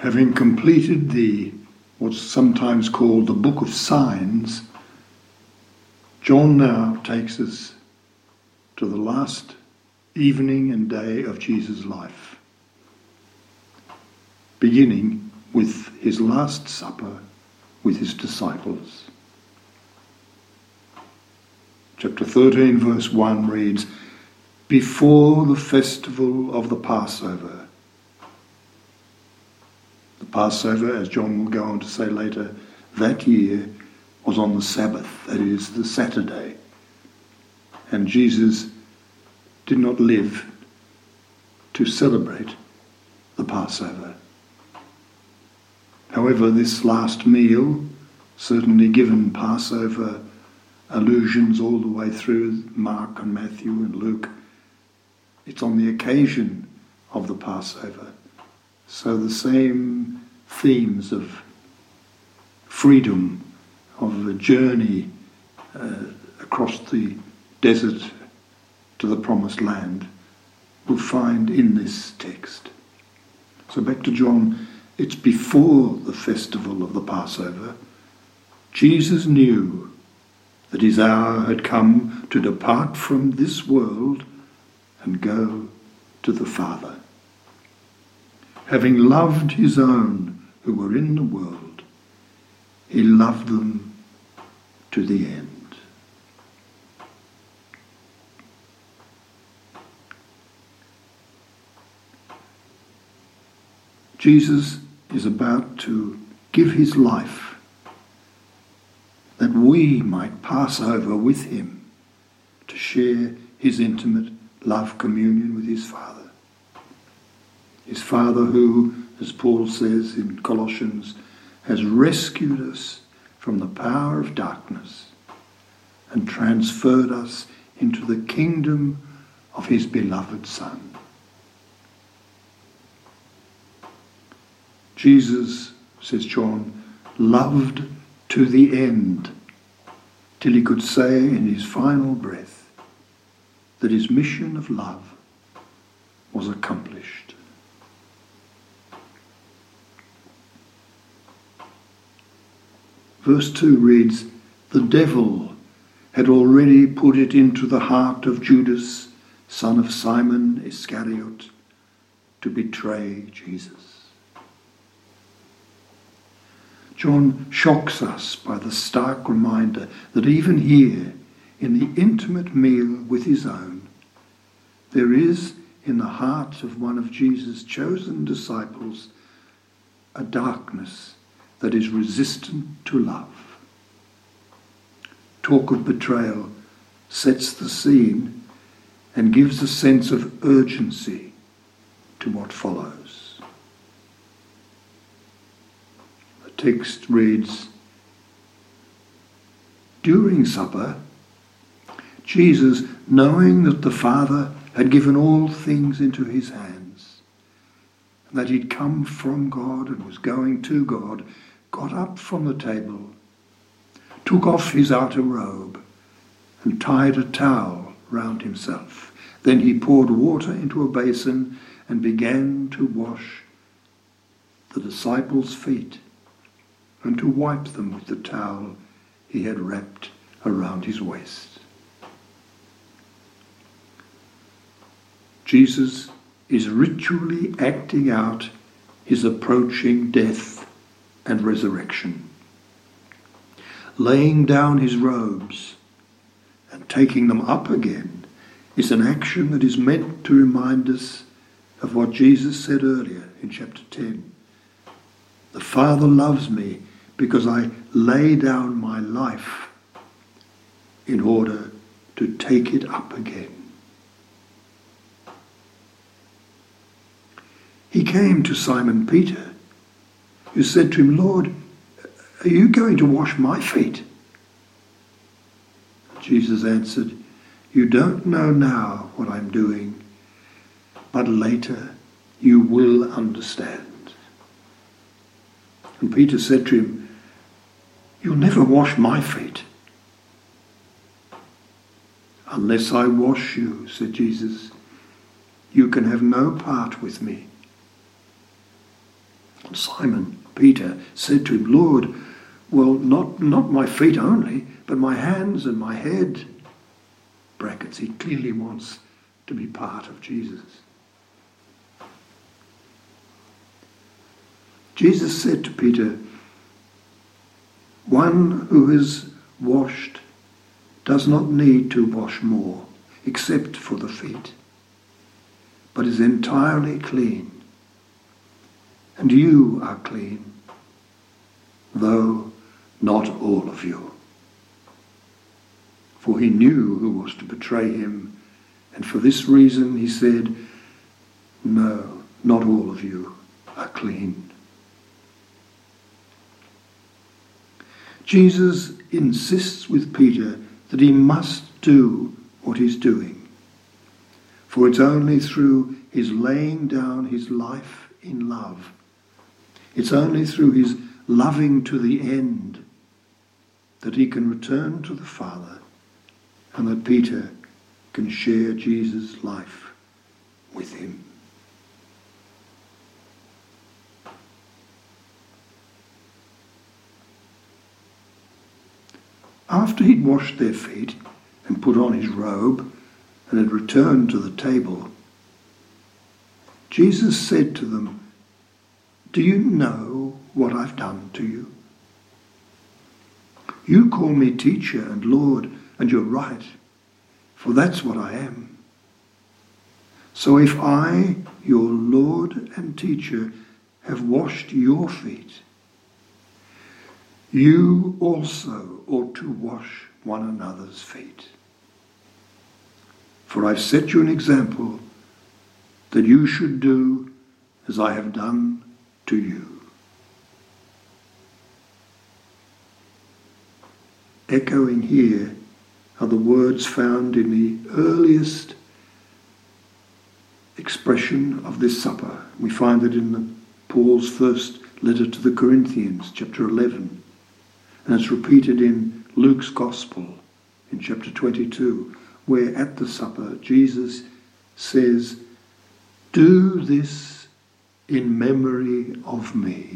Having completed what's sometimes called the Book of Signs, John now takes us to the last evening and day of Jesus' life, beginning with his Last Supper with his disciples. Chapter 13, verse 1 reads, "Before the festival of the Passover." The Passover, as John will go on to say later, that year was on the Sabbath, that is, the Saturday. And Jesus did not live to celebrate the Passover. However, this last meal, certainly given Passover allusions all the way through Mark and Matthew and Luke, it's on the occasion of the Passover. So the same themes of freedom, of a journey across the desert to the promised land, we'll find in this text. So back to John, it's before the festival of the Passover. Jesus knew that his hour had come to depart from this world and go to the Father. Having loved his own who were in the world, he loved them to the end. Jesus is about to give his life that we might pass over with him to share his intimate love communion with his Father. His Father who, as Paul says in Colossians, has rescued us from the power of darkness and transferred us into the kingdom of his beloved Son. Jesus, says John, loved to the end, till he could say in his final breath that his mission of love was accomplished. Verse 2 reads, "The devil had already put it into the heart of Judas, son of Simon Iscariot, to betray Jesus." John shocks us by the stark reminder that even here, in the intimate meal with his own, there is in the heart of one of Jesus' chosen disciples a darkness that is resistant to love. Talk of betrayal sets the scene and gives a sense of urgency to what follows. The text reads, "During supper, Jesus, knowing that the Father had given all things into his hands, and that he'd come from God and was going to God, got up from the table, took off his outer robe, and tied a towel round himself. Then he poured water into a basin and began to wash the disciples' feet and to wipe them with the towel he had wrapped around his waist." Jesus is ritually acting out his approaching death and resurrection. Laying down his robes and taking them up again is an action that is meant to remind us of what Jesus said earlier in chapter 10. "The Father loves me because I lay down my life in order to take it up again." He came to Simon Peter, who said to him, "Lord, are you going to wash my feet?" Jesus answered, "You don't know now what I'm doing, but later you will understand." And Peter said to him, "You'll never wash my feet." "Unless I wash you," said Jesus, "you can have no part with me." Simon Peter said to him, Lord, well, not my feet only, but my hands and my head. Brackets, he clearly wants to be part of Jesus. Jesus said to Peter, one who is washed does not need to wash more, except for the feet, but is entirely clean. And you are clean, though not all of you. For he knew who was to betray him, and for this reason he said, no, not all of you are clean. Jesus insists with Peter that he must do what he's doing, for it's only through his laying down his life in love, it's only through his loving to the end that he can return to the Father, and that Peter can share Jesus' life with him. After he'd washed their feet and put on his robe and had returned to the table, Jesus said to them, do you know what I've done to you? You call me teacher and Lord, and you're right, for that's what I am. So if I, your Lord and teacher, have washed your feet, you also ought to wash one another's feet. For I've set you an example that you should do as I have done to you. Echoing here are the words found in the earliest expression of this supper. We find it in Paul's first letter to the Corinthians, chapter 11. And it's repeated in Luke's Gospel in chapter 22, where at the supper Jesus says, do this in memory of me.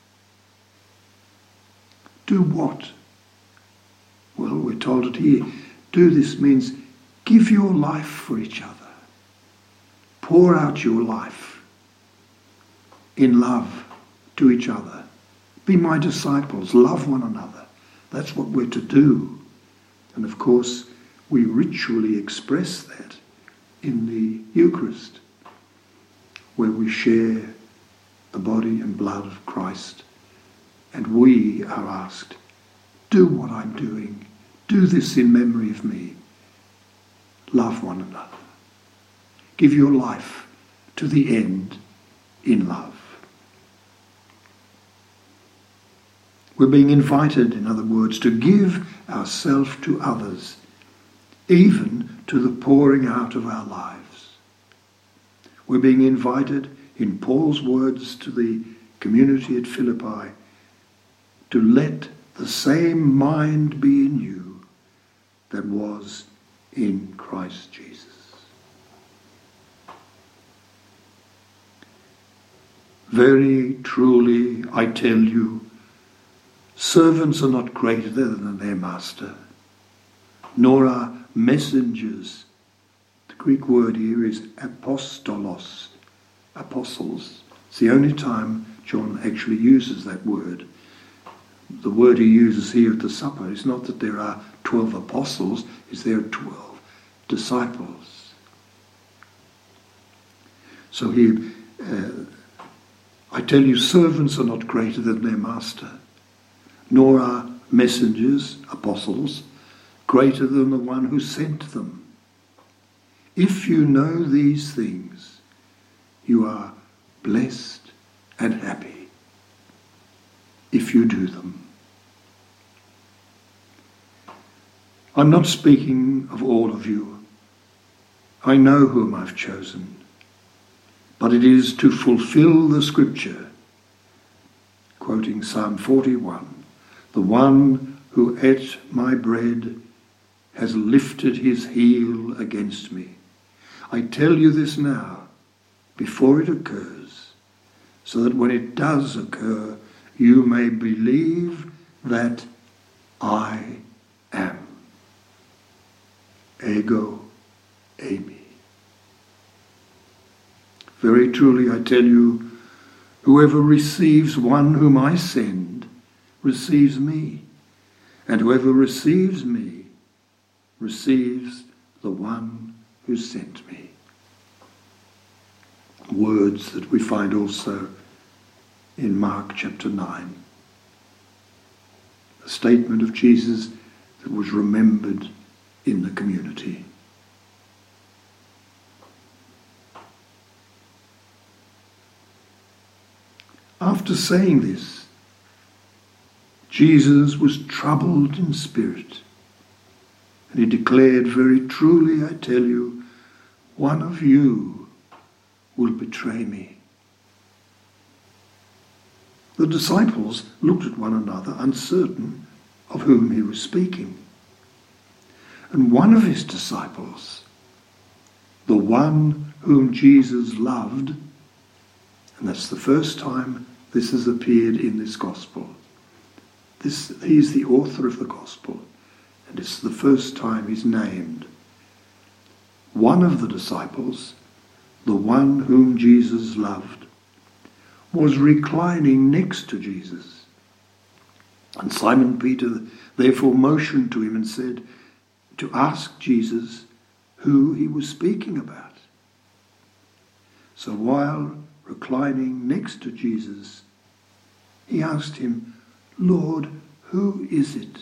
Do what? Well, we're told it here. Do this means give your life for each other. Pour out your life in love to each other. Be my disciples, love one another. That's what we're to do. And of course, we ritually express that in the Eucharist, where we share the body and blood of Christ. And we are asked, do what I'm doing. Do this in memory of me. Love one another. Give your life to the end in love. We're being invited, in other words, to give ourselves to others, even to the pouring out of our lives. We're being invited, in Paul's words to the community at Philippi, to let the same mind be in you that was in Christ Jesus. Very truly, I tell you, servants are not greater than their master, nor are messengers. The Greek word here is apostolos, apostles. It's the only time John actually uses that word. The word he uses here at the supper is not that there are 12 apostles, it's there are 12 disciples. So here, I tell you, servants are not greater than their master, nor are messengers, apostles, greater than the one who sent them. If you know these things, you are blessed and happy if you do them. I'm not speaking of all of you. I know whom I've chosen, but it is to fulfill the scripture, quoting Psalm 41, the one who ate my bread has lifted his heel against me. I tell you this now, before it occurs, so that when it does occur, you may believe that I am. Ego eimi. Very truly I tell you, whoever receives one whom I send receives me, and whoever receives me receives the one who sent me. Words that we find also in Mark chapter 9. A statement of Jesus that was remembered in the community. After saying this, Jesus was troubled in spirit, and he declared, very truly I tell you, one of you will betray me. The disciples looked at one another, uncertain of whom he was speaking. And one of his disciples, the one whom Jesus loved, and that's the first time this has appeared in this gospel. He is the author of the gospel, and it's the first time he's named. One of the disciples, the one whom Jesus loved, was reclining next to Jesus. And Simon Peter therefore motioned to him and said, to ask Jesus who he was speaking about. So while reclining next to Jesus, he asked him, Lord, who is it?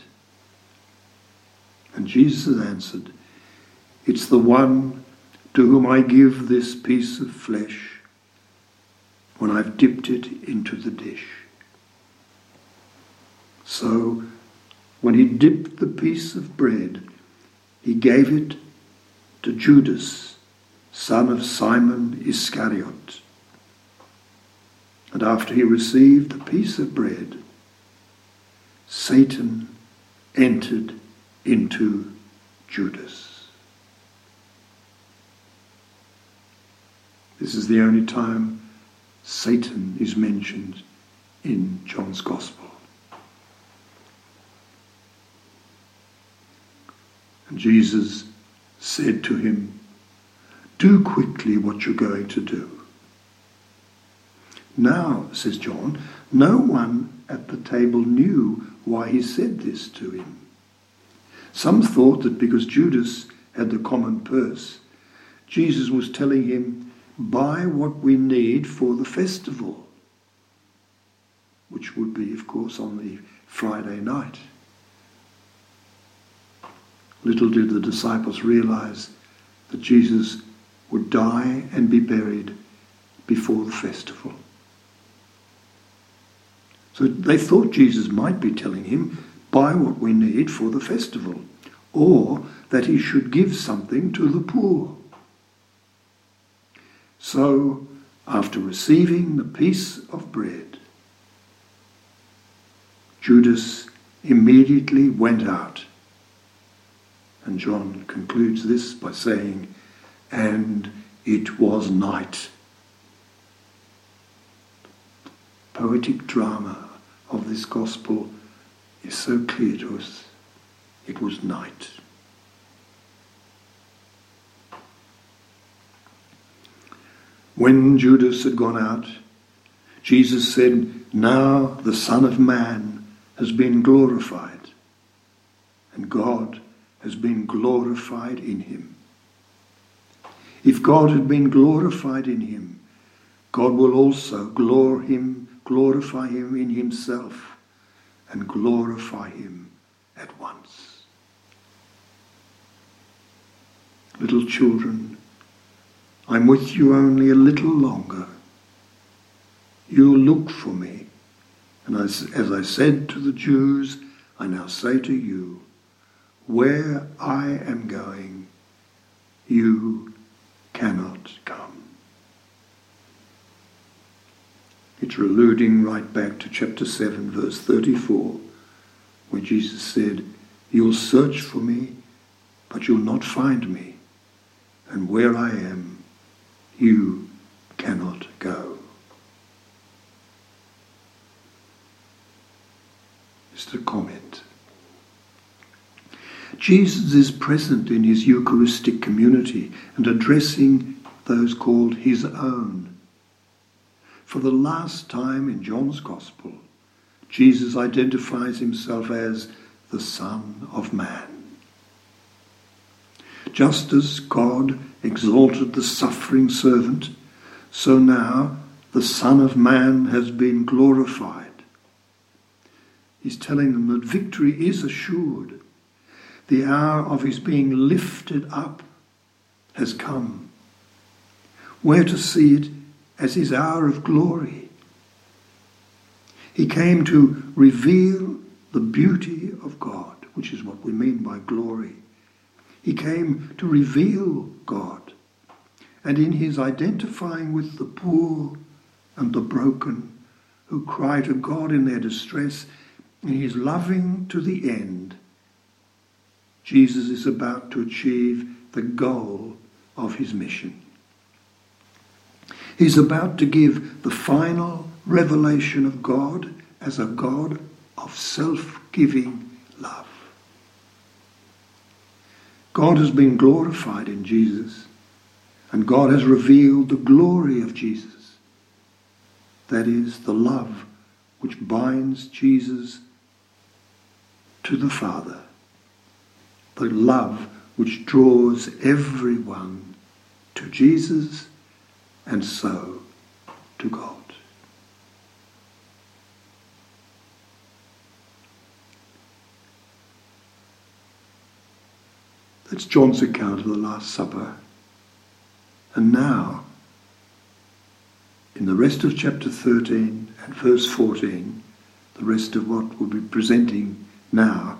And Jesus answered, it's the one to whom I give this piece of flesh when I've dipped it into the dish. So when he dipped the piece of bread, he gave it to Judas, son of Simon Iscariot. And after he received the piece of bread, Satan entered into Judas. This is the only time Satan is mentioned in John's Gospel. And Jesus said to him, do quickly what you're going to do. Now, says John, no one at the table knew why he said this to him. Some thought that because Judas had the common purse, Jesus was telling him, buy what we need for the festival, which would be, of course, on the Friday night. Little did the disciples realize that Jesus would die and be buried before the festival. So they thought Jesus might be telling him, buy what we need for the festival, or that he should give something to the poor. So, after receiving the piece of bread, Judas immediately went out. And John concludes this by saying, and it was night. Poetic drama of this gospel is so clear to us. It was night. When Judas had gone out, Jesus said, now the Son of Man has been glorified, and God has been glorified in him. If God had been glorified in him, God will also glorify him in himself, and glorify him at once. Little children, I'm with you only a little longer. You'll look for me. And as I said to the Jews, I now say to you, where I am going, you cannot come. It's alluding right back to chapter 7, verse 34, where Jesus said, you'll search for me, but you'll not find me. And where I am, you cannot go. Just a comment. Jesus is present in his Eucharistic community and addressing those called his own. For the last time in John's Gospel, Jesus identifies himself as the Son of Man. Just as God exalted the suffering servant, so now the Son of Man has been glorified. He's telling them that victory is assured. The hour of his being lifted up has come. We're to see it as his hour of glory. He came to reveal the beauty of God, which is what we mean by glory. He came to reveal God. And in his identifying with the poor and the broken who cry to God in their distress, in his loving to the end, Jesus is about to achieve the goal of his mission. He's about to give the final revelation of God as a God of self-giving love. God has been glorified in Jesus, and God has revealed the glory of Jesus. That is, the love which binds Jesus to the Father, the love which draws everyone to Jesus and so to God. That's John's account of the Last Supper. And now, in the rest of chapter 13 and verse 14, the rest of what we'll be presenting now,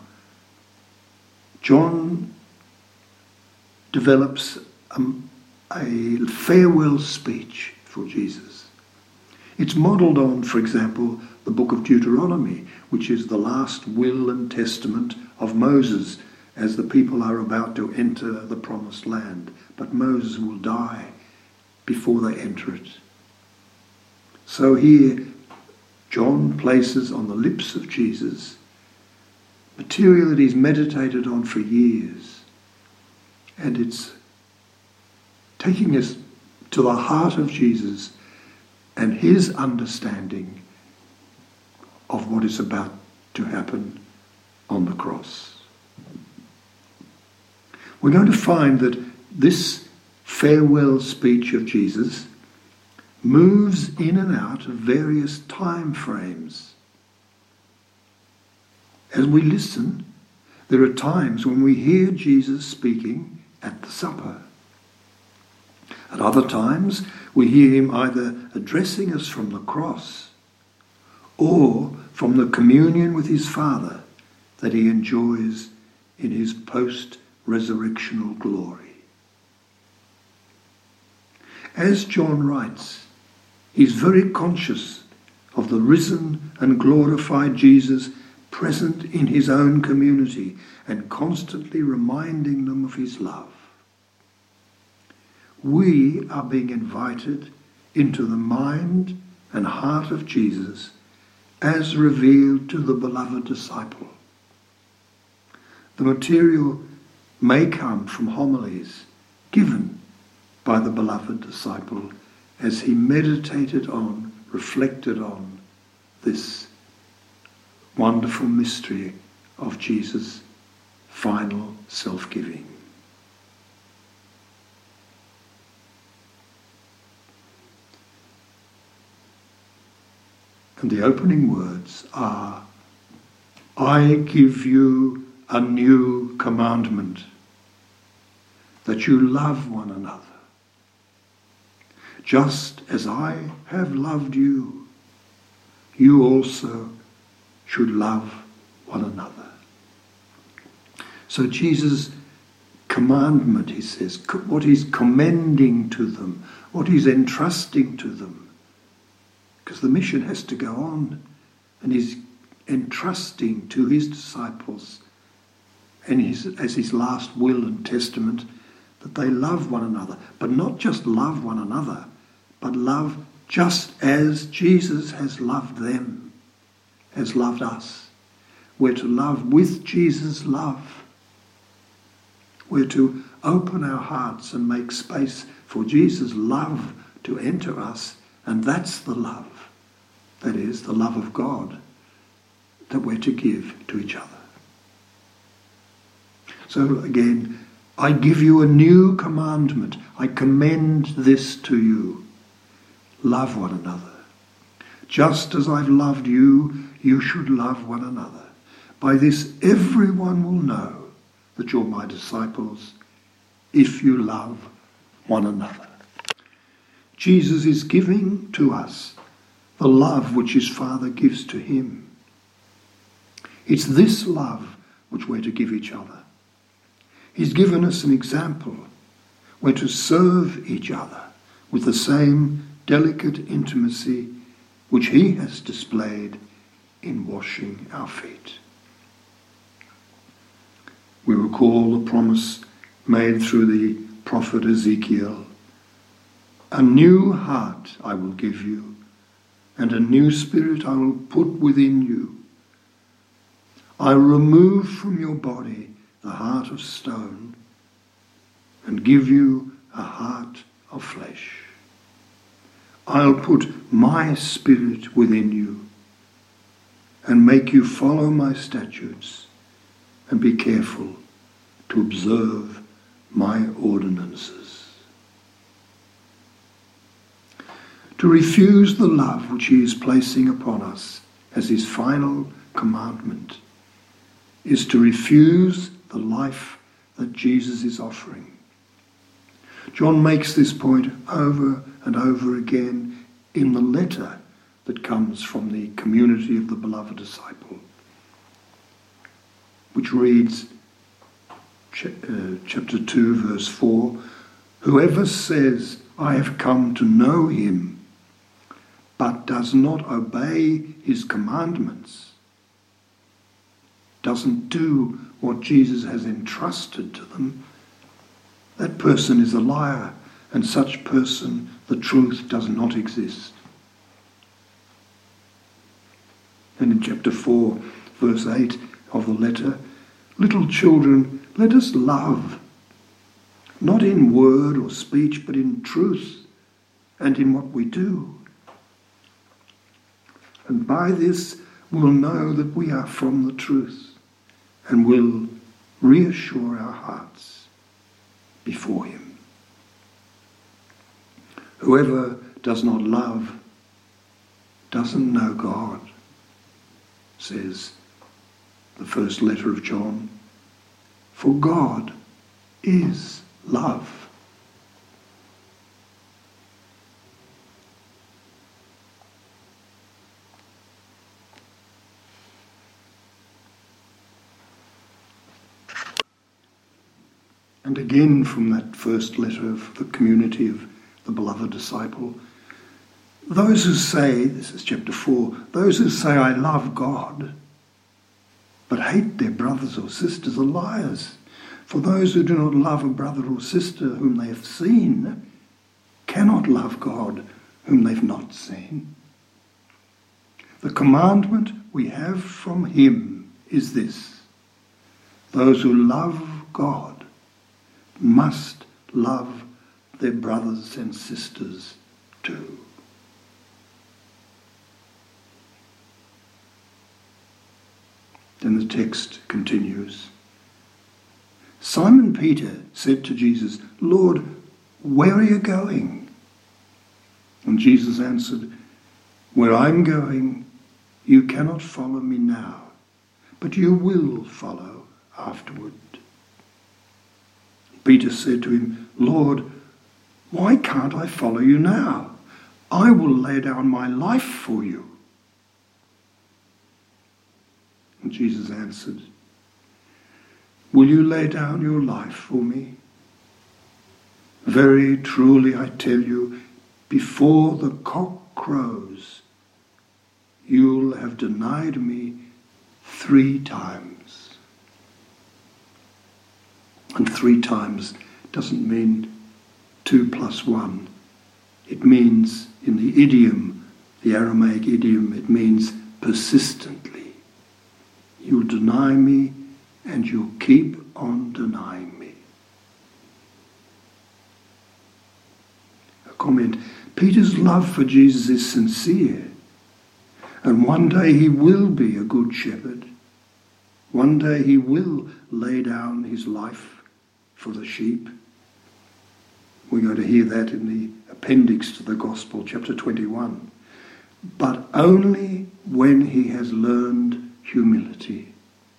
John develops a farewell speech for Jesus. It's modelled on, for example, the book of Deuteronomy, which is the last will and testament of Moses as the people are about to enter the promised land. But Moses will die before they enter it. So here, John places on the lips of Jesus material that he's meditated on for years. And it's taking us to the heart of Jesus and his understanding of what is about to happen on the cross. We're going to find that this farewell speech of Jesus moves in and out of various time frames. As we listen, there are times when we hear Jesus speaking at the supper. At other times, we hear him either addressing us from the cross or from the communion with his Father that he enjoys in his post-resurrectional glory. As John writes, he's very conscious of the risen and glorified Jesus present in his own community and constantly reminding them of his love. We are being invited into the mind and heart of Jesus as revealed to the beloved disciple. The material may come from homilies given by the beloved disciple as he meditated on, reflected on this wonderful mystery of Jesus' final self-giving. And the opening words are, I give you a new commandment, that you love one another. Just as I have loved you, you also should love one another. So Jesus' commandment, he says, what he's commending to them, what he's entrusting to them, because the mission has to go on, and he's entrusting to his disciples and as his last will and testament that they love one another, but not just love one another, but love just as Jesus has loved them, has loved us. We're to love with Jesus' love. We're to open our hearts and make space for Jesus' love to enter us, and that's the love. That is, the love of God that we're to give to each other. So again, I give you a new commandment. I commend this to you. Love one another. Just as I've loved you, you should love one another. By this everyone will know that you're my disciples, if you love one another. Jesus is giving to us the love which his Father gives to him. It's this love which we're to give each other. He's given us an example. We're to serve each other with the same delicate intimacy which he has displayed in washing our feet. We recall the promise made through the prophet Ezekiel. A new heart I will give you, and a new spirit I will put within you. I will remove from your body the heart of stone, and give you a heart of flesh. I'll put my spirit within you, and make you follow my statutes, and be careful to observe my ordinances. To refuse the love which he is placing upon us as his final commandment is to refuse the life that Jesus is offering. John makes this point over and over again in the letter that comes from the community of the beloved disciple, which reads, chapter 2, verse 4, whoever says, I have come to know him, but does not obey his commandments, doesn't do what Jesus has entrusted to them, that person is a liar, and such person, the truth does not exist. And in chapter 4, verse 8 of the letter, little children, let us love, not in word or speech, but in truth and in what we do. And by this we'll know that we are from the truth, and will reassure our hearts before him. Whoever does not love doesn't know God, says the first letter of John. For God is love. And again from that first letter of the community of the beloved disciple, those who say, this is chapter 4, those who say I love God but hate their brothers or sisters are liars. For those who do not love a brother or sister whom they have seen cannot love God whom they've not seen. The commandment we have from him is this: those who love God must love their brothers and sisters too. Then the text continues. Simon Peter said to Jesus, Lord, where are you going? And Jesus answered, where I'm going, you cannot follow me now, but you will follow afterward. Peter said to him, Lord, why can't I follow you now? I will lay down my life for you. And Jesus answered, will you lay down your life for me? Very truly I tell you, before the cock crows, you'll have denied me 3 times. And 3 times doesn't mean 2 plus 1. It means, in the idiom, the Aramaic idiom, it means persistently. You'll deny me, and you'll keep on denying me. A comment. Peter's love for Jesus is sincere, and one day he will be a good shepherd. One day he will lay down his life for the sheep. We're going to hear that in the appendix to the Gospel, chapter 21. But only when he has learned humility.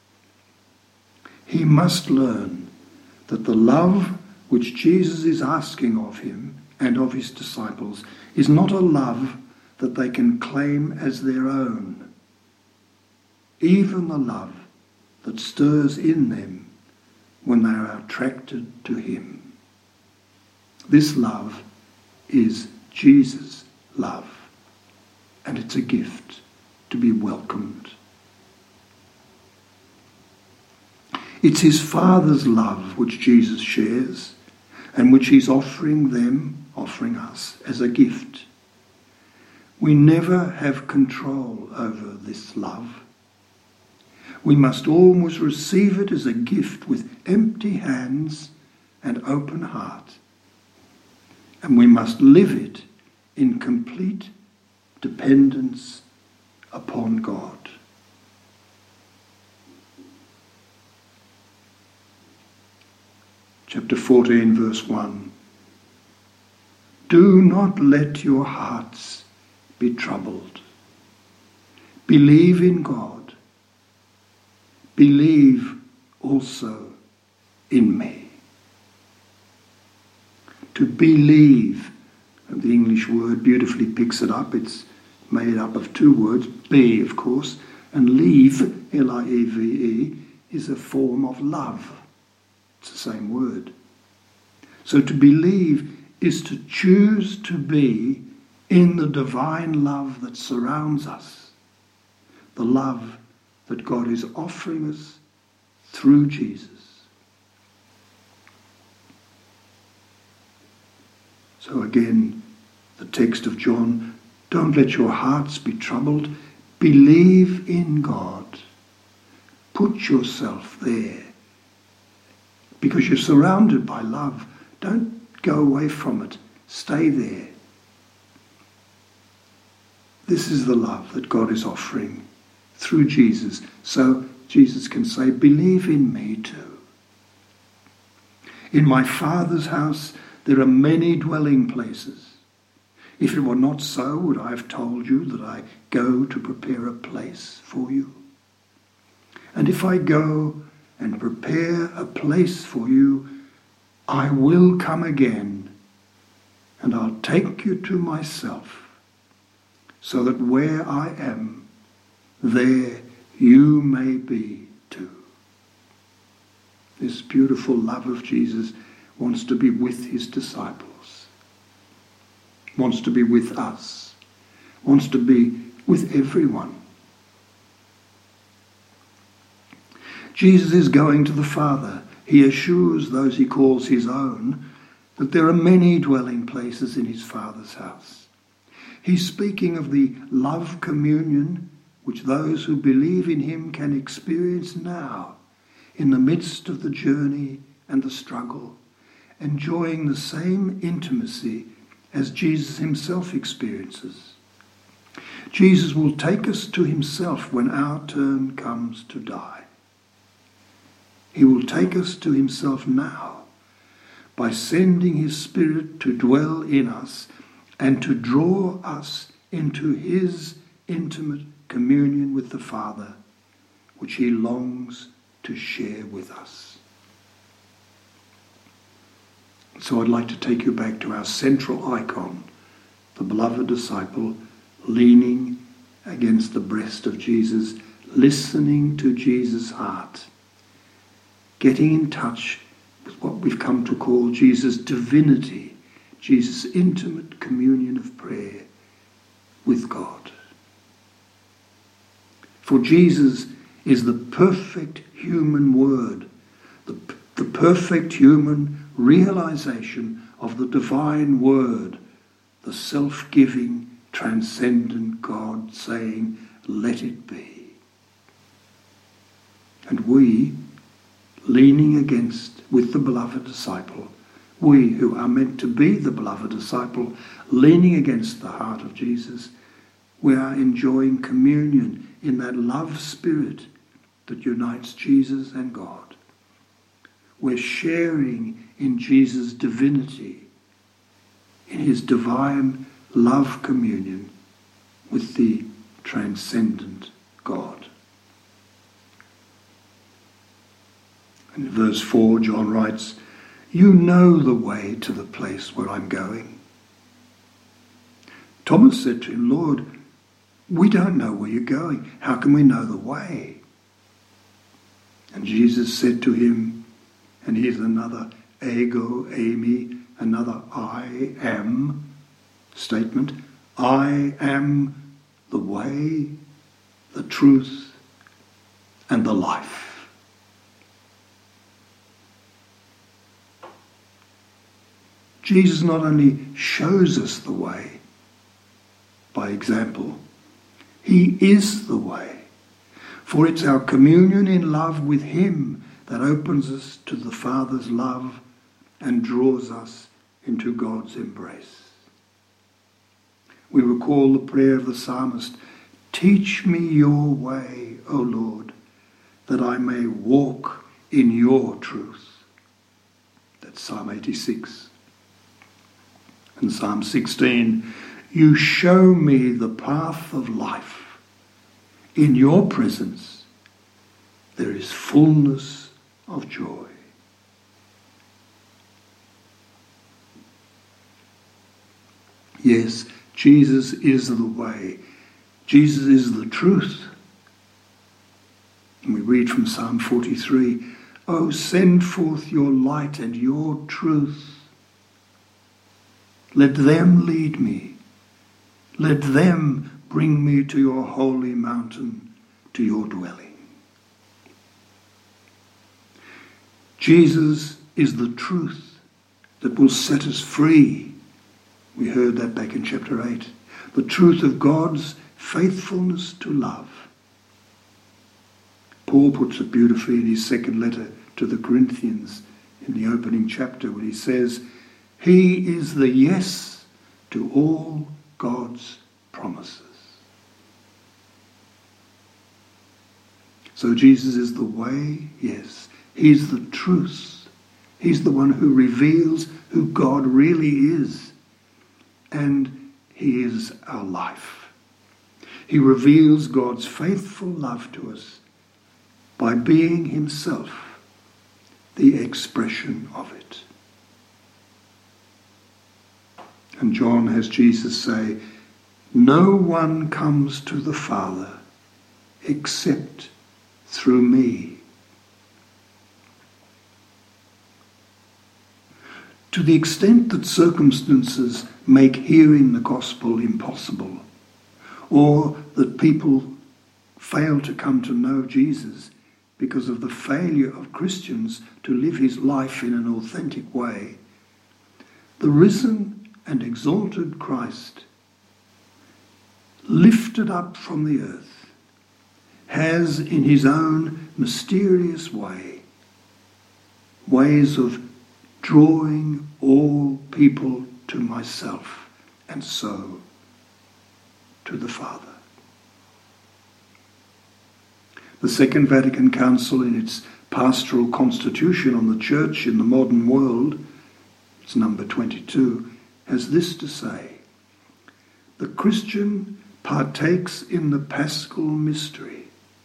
He must learn that the love which Jesus is asking of him and of his disciples is not a love that they can claim as their own. Even the love that stirs in them when they are attracted to him. This love is Jesus' love, and it's a gift to be welcomed. It's his Father's love which Jesus shares and which he's offering us as a gift. We never have control over this love. We must always receive it as a gift with empty hands and open heart. And we must live it in complete dependence upon God. Chapter 14, verse 1. Do not let your hearts be troubled. Believe in God. Believe also in me. To believe, and the English word beautifully picks it up. It's made up of two words, be, of course, and leave, L-I-E-V-E, is a form of love. It's the same word. So to believe is to choose to be in the divine love that surrounds us, the love that God is offering us through Jesus. So again, the text of John, don't let your hearts be troubled. Believe in God. Put yourself there. Because you're surrounded by love. Don't go away from it. Stay there. This is the love that God is offering through Jesus. So Jesus can say, believe in me too. In my Father's house there are many dwelling places. If it were not so, would I have told you that I go to prepare a place for you? And if I go and prepare a place for you, I will come again, and I'll take you to myself, so that where I am, there you may be too. This beautiful love of Jesus wants to be with his disciples, wants to be with us, wants to be with everyone. Jesus is going to the Father. He assures those he calls his own that there are many dwelling places in his Father's house. He's speaking of the love communion which those who believe in him can experience now in the midst of the journey and the struggle, enjoying the same intimacy as Jesus himself experiences. Jesus will take us to himself when our turn comes to die. He will take us to himself now by sending his Spirit to dwell in us and to draw us into his intimate communion with the Father, which he longs to share with us. So I'd like to take you back to our central icon, the beloved disciple leaning against the breast of Jesus, listening to Jesus' heart, getting in touch with what we've come to call Jesus' divinity, Jesus' intimate communion of prayer with God. For Jesus is the perfect human word, the perfect human realization of the divine word, the self-giving, transcendent God saying, let it be. And we, leaning against with the beloved disciple, we who are meant to be the beloved disciple, leaning against the heart of Jesus, we are enjoying communion in that love spirit that unites Jesus and God. We're sharing in Jesus' divinity, in his divine love communion with the transcendent God. In verse 4, John writes, "You know the way to the place where I'm going." Thomas said to him, "Lord, we don't know where you're going. How can we know the way?" And Jesus said to him, and here's another ego, eimi, another I am statement. I am the way, the truth, and the life. Jesus not only shows us the way by example, he is the way. For it's our communion in love with him that opens us to the Father's love and draws us into God's embrace. We recall the prayer of the psalmist, "Teach me your way, O Lord, that I may walk in your truth." That's Psalm 86. And Psalm 16, "You show me the path of life. In your presence there is fullness of joy." Yes, Jesus is the way. Jesus is the truth. And we read from Psalm 43, "Oh, send forth your light and your truth. Let them lead me. Let them bring me to your holy mountain, to your dwelling." Jesus is the truth that will set us free. We heard that back in chapter 8. The truth of God's faithfulness to love. Paul puts it beautifully in his second letter to the Corinthians in the opening chapter when he says, "He is the yes to all God's promises." So Jesus is the way, yes. He's the truth. He's the one who reveals who God really is. And he is our life. He reveals God's faithful love to us by being himself the expression of it. And John has Jesus say, "No one comes to the Father except through me." To the extent that circumstances make hearing the gospel impossible, or that people fail to come to know Jesus because of the failure of Christians to live his life in an authentic way, the risen and exalted Christ, lifted up from the earth, has in his own mysterious way, ways of drawing all people to myself, and so to the Father. The Second Vatican Council, in its pastoral constitution on the church in the modern world, it's number 22, has this to say: "The Christian partakes in the Paschal mystery,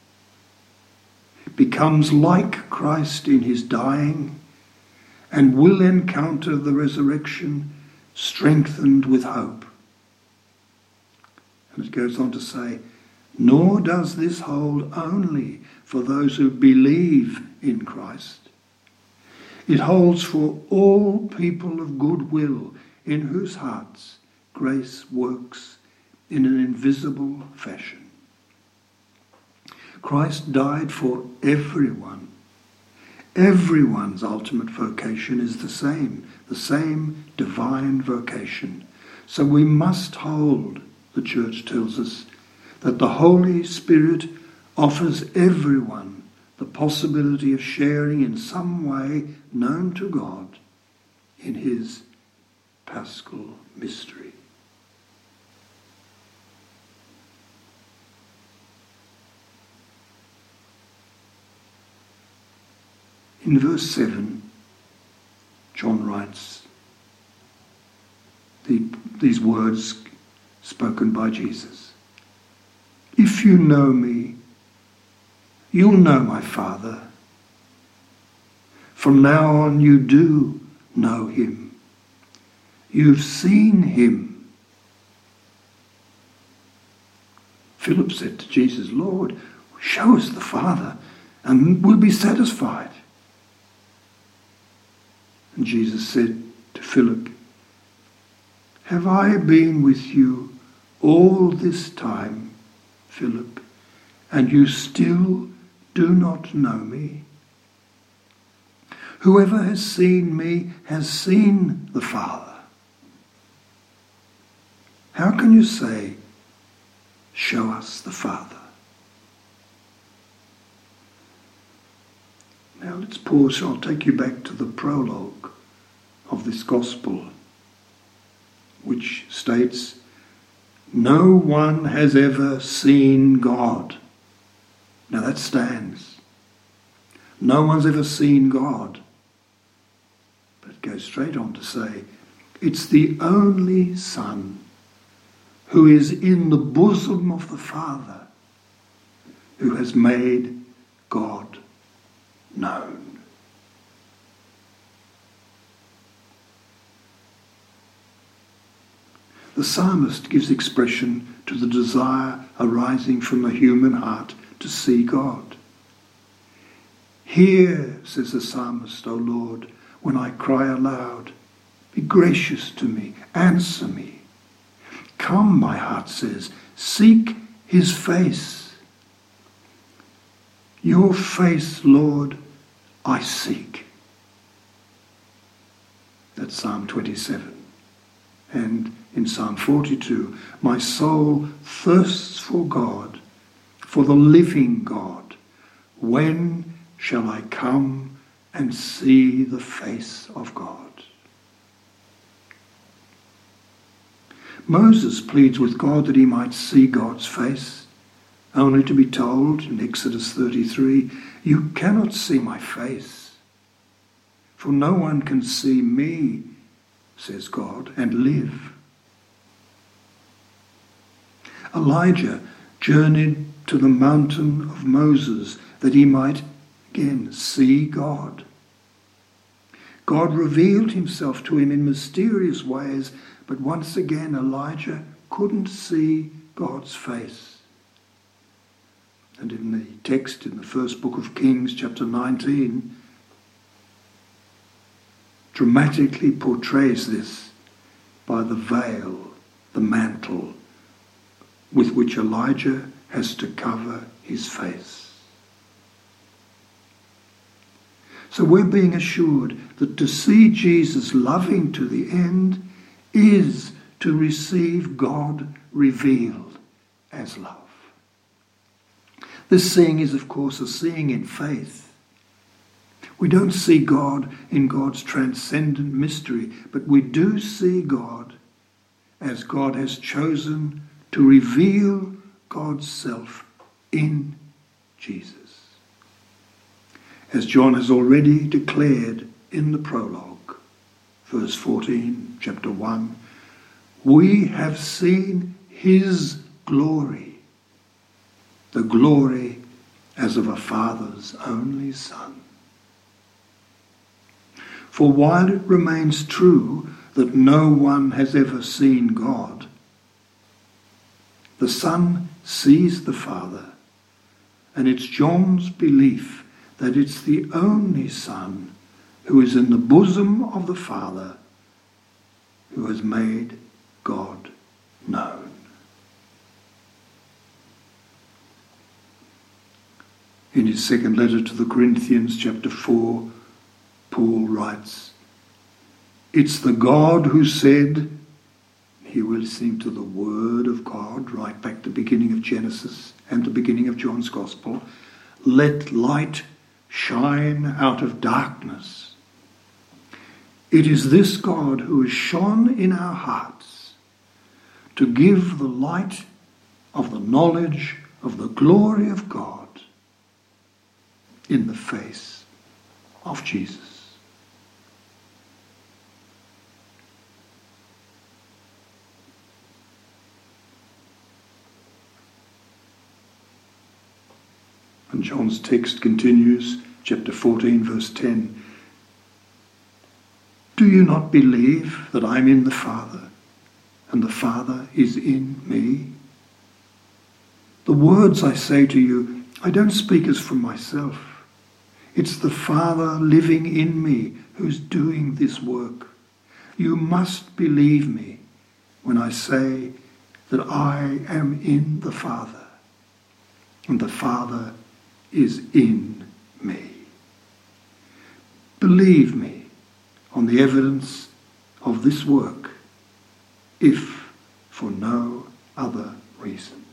becomes like Christ in his dying, and will encounter the resurrection strengthened with hope." And it goes on to say, "Nor does this hold only for those who believe in Christ. It holds for all people of good will, in whose hearts grace works in an invisible fashion." Christ died for everyone. Everyone's ultimate vocation is the same divine vocation. So we must hold, the church tells us, that the Holy Spirit offers everyone the possibility of sharing in some way known to God in his paschal mystery. In verse 7, John writes these words spoken by Jesus. If you know me, you'll know my Father. From now on you do know him. You've seen him. Philip said to Jesus, Lord, show us the Father and we'll be satisfied. And Jesus said to Philip, have I been with you all this time, Philip, and you still do not know me? Whoever has seen me has seen the Father. How can you say, show us the Father? Now let's pause. I'll take you back to the prologue of this gospel, which states, no one has ever seen God. Now that stands. No one's ever seen God. But it goes straight on to say, it's the only Son who is in the bosom of the Father who has made God known. The psalmist gives expression to the desire arising from the human heart to see God. Hear, says the psalmist, O Lord, when I cry aloud. Be gracious to me, answer me. Come, my heart says, seek his face. Your face, Lord, I seek. That's Psalm 27. And in Psalm 42, my soul thirsts for God, for the living God. When shall I come and see the face of God? Moses pleads with God that he might see God's face, only to be told in Exodus 33, you cannot see my face, for no one can see me, says God, and live. Elijah journeyed to the mountain of Moses that he might again see God. God revealed himself to him in mysterious ways, but once again Elijah couldn't see God's face. And in the text in the first book of Kings, chapter 19, dramatically portrays this by the veil, the mantle, with which Elijah has to cover his face. So we're being assured that to see Jesus loving to the end is to receive God revealed as love. This seeing is, of course, a seeing in faith. We don't see God in God's transcendent mystery, but we do see God as God has chosen to reveal God's self in Jesus. As John has already declared in the prologue, verse 14, chapter 1, we have seen his glory, the glory as of a Father's only Son. For while it remains true that no one has ever seen God, the Son sees the Father, and it's John's belief that it's the only Son who is in the bosom of the Father who has made God known. In his second letter to the Corinthians, chapter 4, Paul writes, it's the God who said, here we're listening to the Word of God, right back to the beginning of Genesis and the beginning of John's Gospel, let light shine out of darkness. It is this God who has shone in our hearts to give the light of the knowledge of the glory of God in the face of Jesus. And John's text continues, chapter 14, verse 10. Do you not believe that I am in the Father, and the Father is in me? The words I say to you, I don't speak as from myself. It's the Father living in me who's doing this work. You must believe me when I say that I am in the Father, and the Father is in me. Believe me on the evidence of this work, if for no other reason.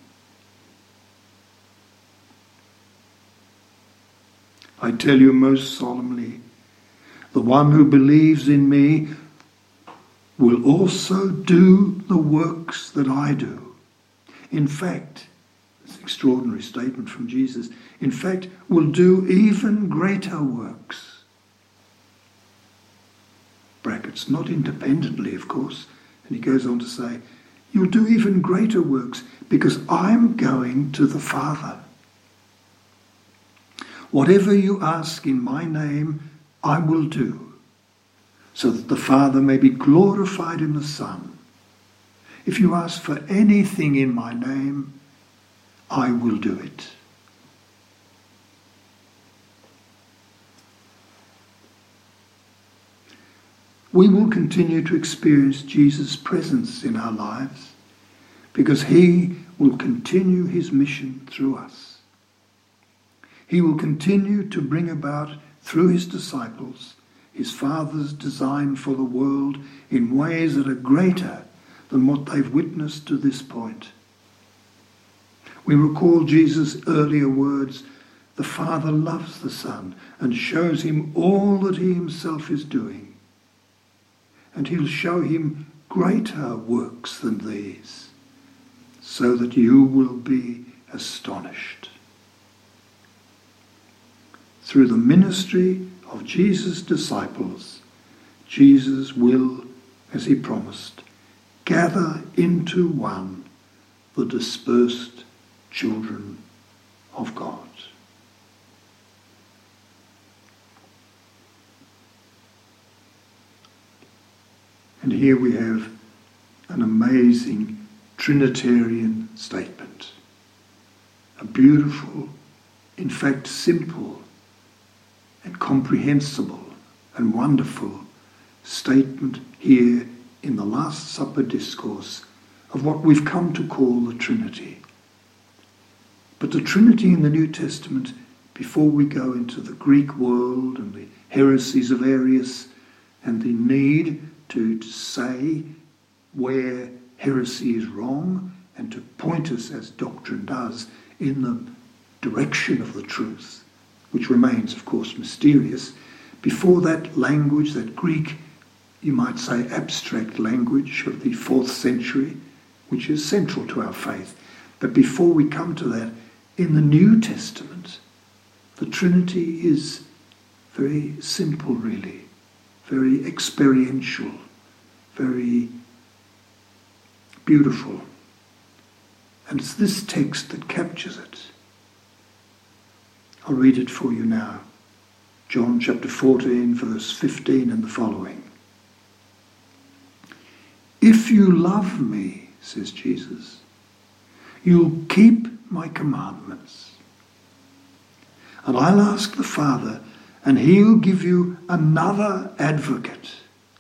I tell you most solemnly, the one who believes in me will also do the works that I do. In fact, it's an extraordinary statement from Jesus. In fact, will do even greater works. Brackets, not independently, of course. And he goes on to say, you'll do even greater works because I'm going to the Father. Whatever you ask in my name, I will do, so that the Father may be glorified in the Son. If you ask for anything in my name, I will do it. We will continue to experience Jesus' presence in our lives because he will continue his mission through us. He will continue to bring about, through his disciples, his Father's design for the world in ways that are greater than what they've witnessed to this point. We recall Jesus' earlier words, the Father loves the Son and shows him all that he himself is doing. And he'll show him greater works than these, so that you will be astonished. Through the ministry of Jesus' disciples, Jesus will, as he promised, gather into one the dispersed children of God. And here we have an amazing Trinitarian statement. A beautiful, in fact simple, and comprehensible and wonderful statement here in the Last Supper discourse of what we've come to call the Trinity. But the Trinity in the New Testament, before we go into the Greek world and the heresies of Arius and the need to say where heresy is wrong and to point us, as doctrine does, in the direction of the truth, which remains, of course, mysterious. Before that language, that Greek, you might say, abstract language of the 4th century, which is central to our faith. But before we come to that, in the New Testament, the Trinity is very simple, really, very experiential, very beautiful. And it's this text that captures it. I'll read it for you now. John chapter 14, verse 15 and the following. If you love me, says Jesus, you'll keep my commandments. And I'll ask the Father, and he'll give you another advocate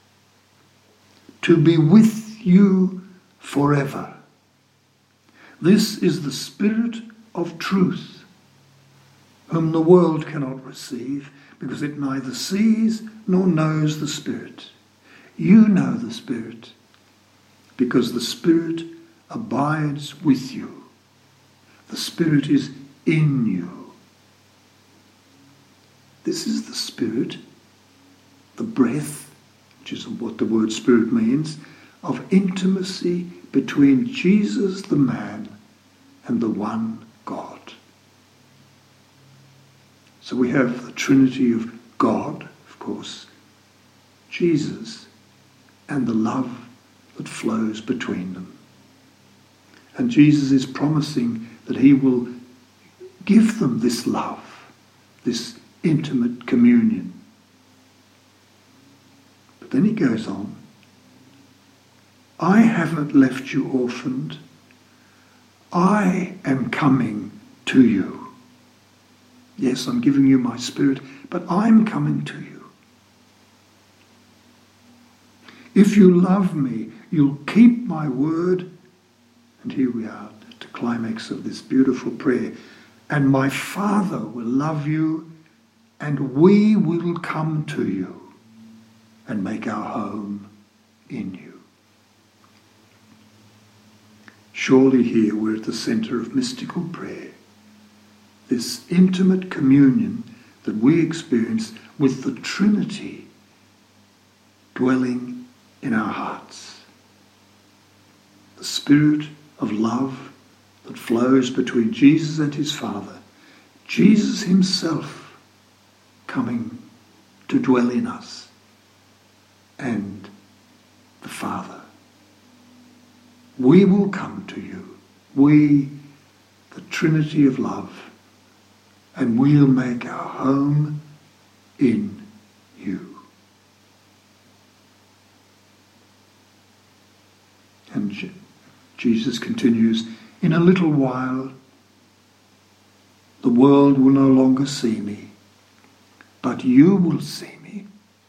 to be with you forever. This is the Spirit of truth, whom the world cannot receive, because it neither sees nor knows the Spirit. You know the Spirit, because the Spirit abides with you. The Spirit is in you. This is the Spirit, the breath, which is what the word Spirit means, of intimacy between Jesus the man and the one God. So we have the Trinity of God, of course, Jesus, and the love that flows between them. And Jesus is promising that he will give them this love, this intimate communion. But then he goes on, I haven't left you orphaned. I am coming to you. Yes, I'm giving you my Spirit, but I'm coming to you. If you love me, you'll keep my word. And here we are at the climax of this beautiful prayer. And my Father will love you, and we will come to you and make our home in you. Surely here we're at the centre of mystical prayer, this intimate communion that we experience with the Trinity dwelling in our hearts. The Spirit of love that flows between Jesus and his Father, Jesus himself coming to dwell in us, and the Father. We will come to you, we, the Trinity of love, and we'll make our home in you. And Jesus continues, in a little while the world will no longer see me, but you will see me.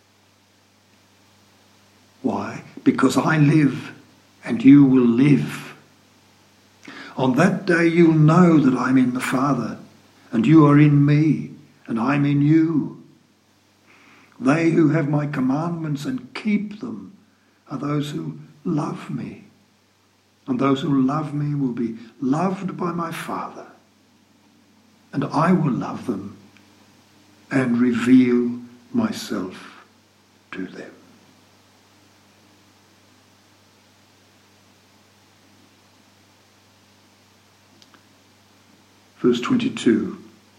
Why? Because I live and you will live. On that day you'll know that I'm in the Father, and you are in me, and I'm in you. They who have my commandments and keep them are those who love me. And those who love me will be loved by my Father, and I will love them and reveal myself to them. Verse 22.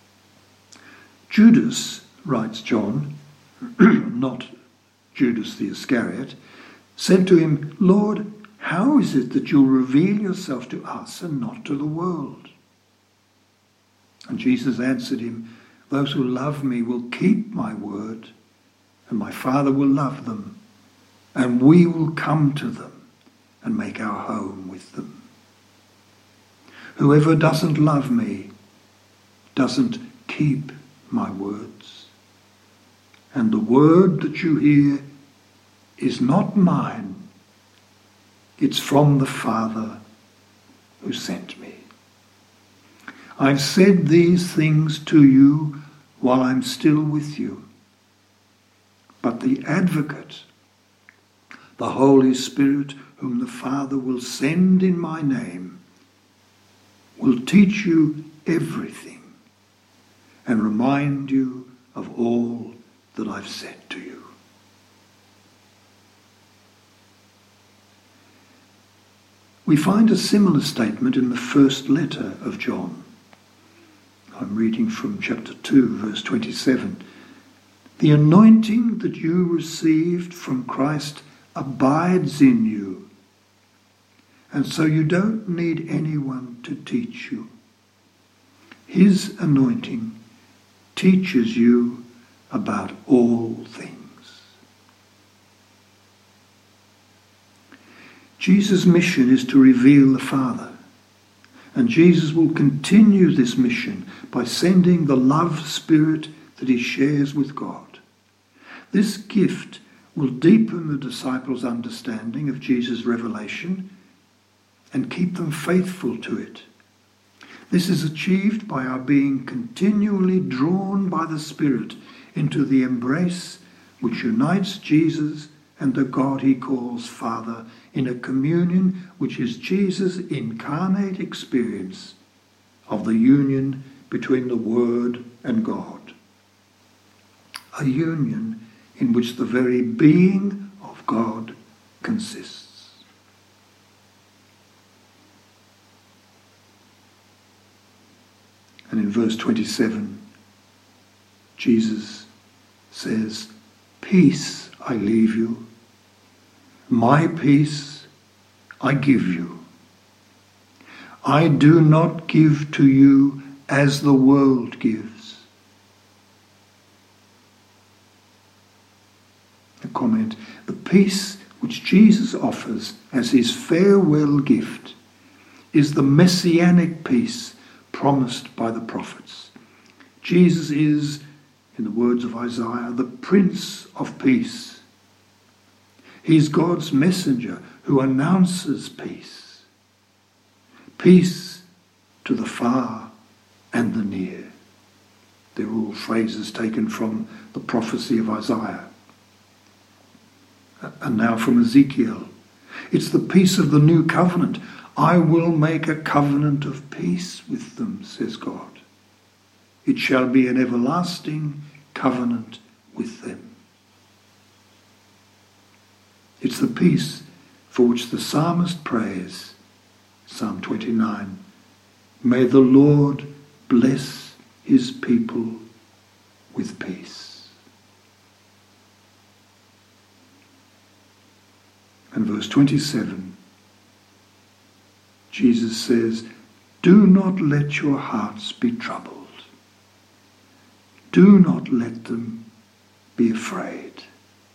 Judas, writes John, not Judas the Iscariot, said to him, Lord, how is it that you'll reveal yourself to us and not to the world? And Jesus answered him, those who love me will keep my word, and my Father will love them, and we will come to them and make our home with them. Whoever doesn't love me doesn't keep my words. And the word that you hear is not mine. It's from the Father who sent me. I've said these things to you while I'm still with you. But the Advocate, the Holy Spirit, whom the Father will send in my name, will teach you everything and remind you of all that I've said to you. We find a similar statement in the first letter of John. I'm reading from chapter 2, verse 27. The anointing that you received from Christ abides in you, and so you don't need anyone to teach you. His anointing teaches you about all things. Jesus' mission is to reveal the Father, and Jesus will continue this mission by sending the love spirit that he shares with God. This gift will deepen the disciples' understanding of Jesus' revelation and keep them faithful to it. This is achieved by our being continually drawn by the Spirit into the embrace which unites Jesus and the God he calls Father in a communion which is Jesus' incarnate experience of the union between the Word and God. a union in which the very being of God consists. And in verse 27, Jesus says, "Peace I leave you, my peace I give you. I do not give to you as the world gives." A comment: the peace which Jesus offers as his farewell gift is the messianic peace promised by the prophets. Jesus is, in the words of Isaiah, the Prince of Peace. He's God's messenger who announces peace. Peace to the far and the near. They're all phrases taken from the prophecy of Isaiah. And now from Ezekiel. It's the peace of the new covenant. "I will make a covenant of peace with them," says God. "It shall be an everlasting covenant with them." It's the peace for which the psalmist prays, Psalm 29, "May the Lord bless his people with peace." And verse 27, Jesus says, "Do not let your hearts be troubled. Do not let them be afraid."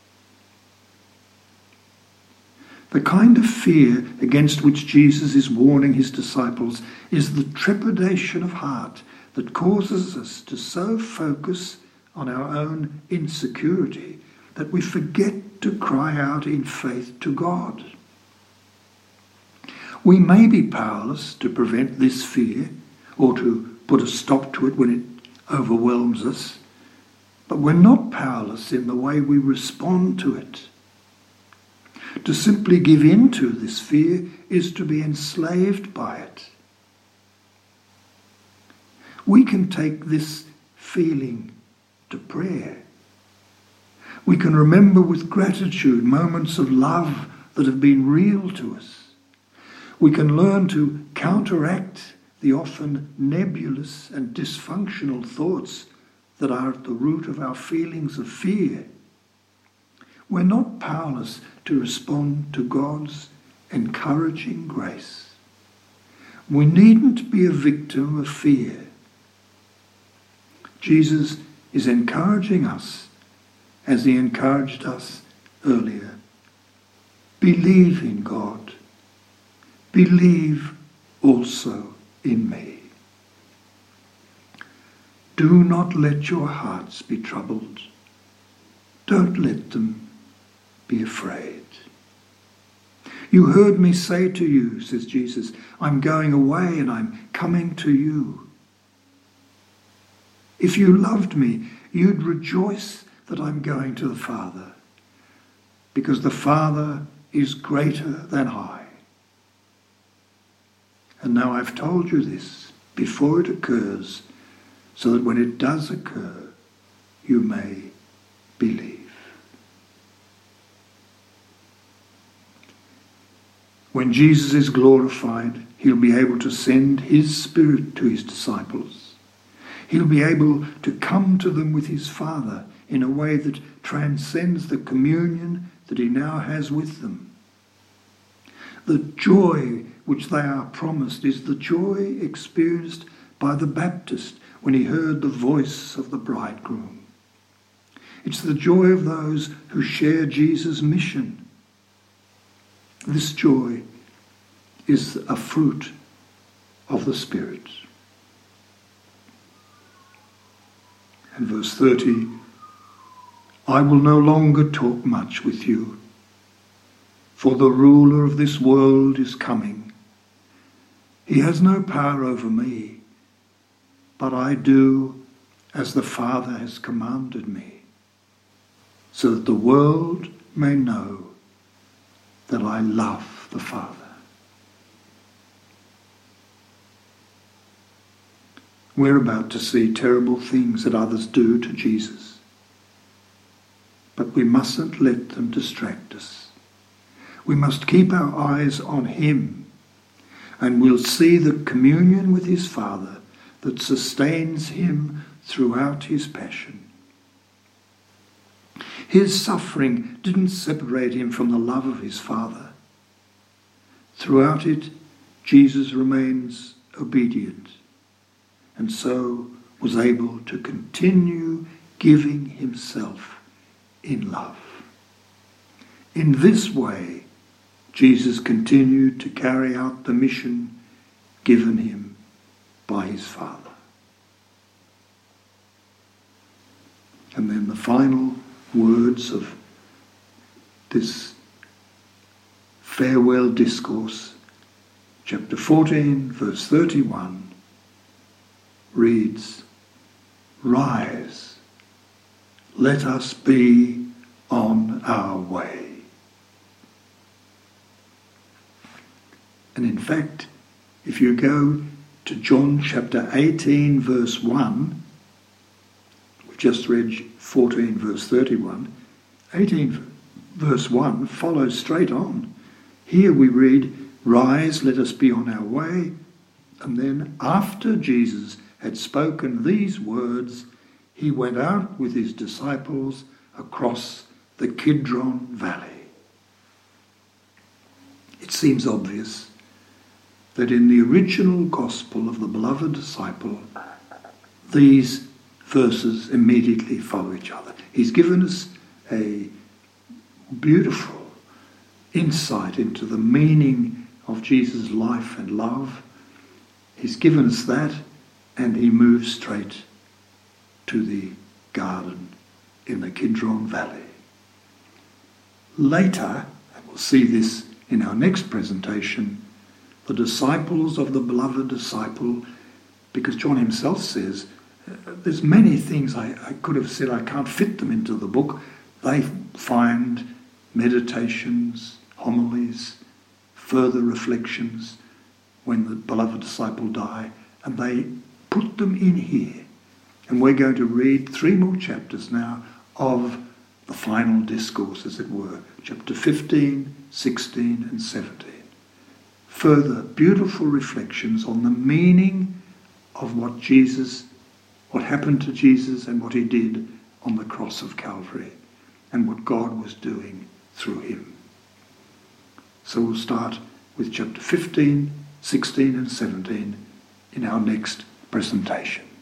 The kind of fear against which Jesus is warning his disciples is the trepidation of heart that causes us to so focus on our own insecurity that we forget to cry out in faith to God. We may be powerless to prevent this fear or to put a stop to it when it overwhelms us, but we're not powerless in the way we respond to it. To simply give in to this fear is to be enslaved by it. We can take this feeling to prayer. We can remember with gratitude moments of love that have been real to us. We can learn to counteract the often nebulous and dysfunctional thoughts that are at the root of our feelings of fear. We're not powerless to respond to God's encouraging grace. We needn't be a victim of fear. Jesus is encouraging us as he encouraged us earlier. Believe in God. Believe also in me. Do not let your hearts be troubled. Don't let them be afraid. You heard me say to you, says Jesus, I'm going away and I'm coming to you. If you loved me, you'd rejoice that I'm going to the Father, because the Father is greater than I. And now I've told you this before it occurs, so that when it does occur, you may believe. When Jesus is glorified, he'll be able to send his Spirit to his disciples. He'll be able to come to them with his Father in a way that transcends the communion that he now has with them. The joy which they are promised is the joy experienced by the Baptist when he heard the voice of the bridegroom. It's the joy of those who share Jesus' mission. This joy is a fruit of the Spirit. And verse 30, I will no longer talk much with you, for the ruler of this world is coming. He has no power over me, but I do as the Father has commanded me, so that the world may know that I love the Father. We're about to see terrible things that others do to Jesus. but we mustn't let them distract us. We must keep our eyes on him, and we'll see the communion with his Father that sustains him throughout his passion. His suffering didn't separate him from the love of his Father. Throughout it, Jesus remains obedient, and so was able to continue giving himself in love. In this way, Jesus continued to carry out the mission given him by his Father. And then the final words of this farewell discourse, chapter 14, verse 31, reads, "Rise, let us be on our way." And in fact, if you go to John chapter 18, verse 1, we've just read 14, verse 31, 18, verse 1 follows straight on. Here we read, "Rise, let us be on our way." And then after Jesus had spoken these words, he went out with his disciples across the Kidron Valley. It seems obvious that in the original gospel of the beloved disciple, these verses immediately follow each other. He's given us a beautiful insight into the meaning of Jesus' life and love. He's given us that, and he moves straight to the garden in the Kidron Valley. Later, and we'll see this in our next presentation, the disciples of the beloved disciple, because John himself says, there's many things I could have said, I can't fit them into the book. They find meditations, homilies, further reflections when the beloved disciple died, and they put them in here. And we're going to read 3 more chapters now of the final discourse, as it were, chapter 15, 16 and 17. Further beautiful reflections on the meaning of what happened to Jesus and what he did on the cross of Calvary, and what God was doing through him. So we'll start with chapter 15, 16 and 17 in our next presentation.